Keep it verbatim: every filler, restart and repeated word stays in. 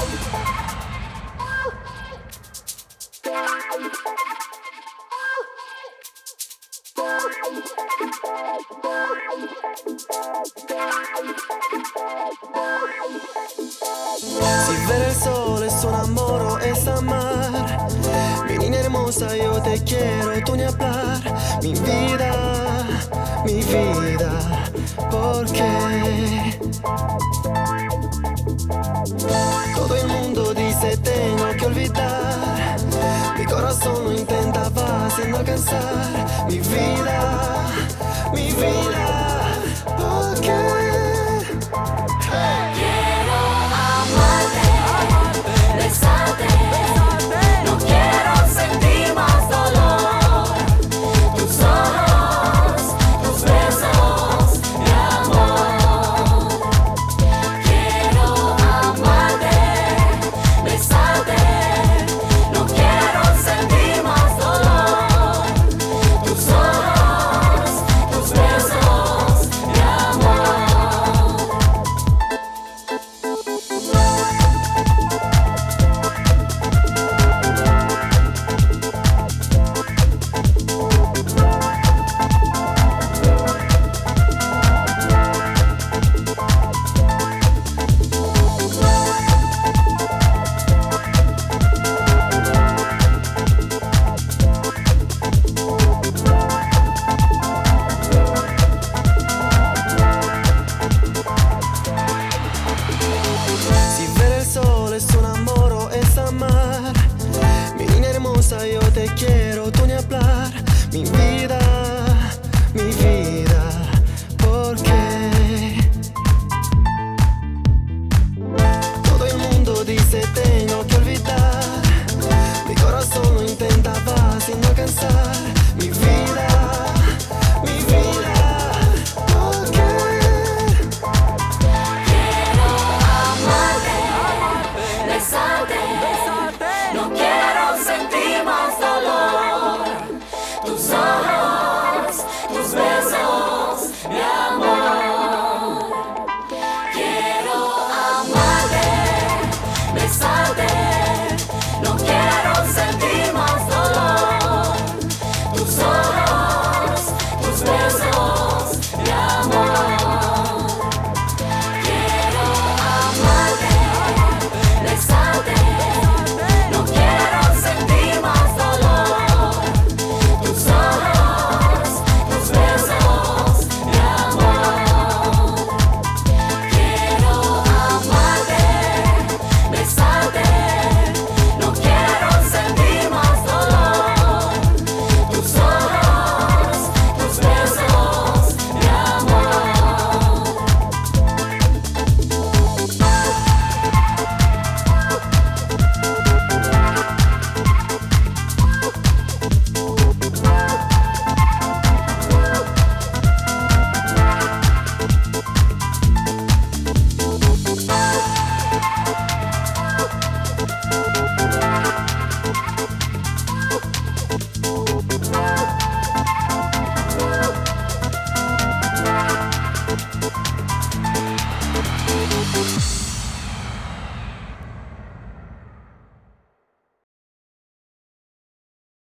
Si ver el sol es un amor o es amar, mi niña hermosa, yo te quiero, tú ni hablar. Mi vida, mi vida, ¿por qué? Todo el mundo dice tengo que olvidar, mi corazón lo intentaba sin alcanzar. Mi vida,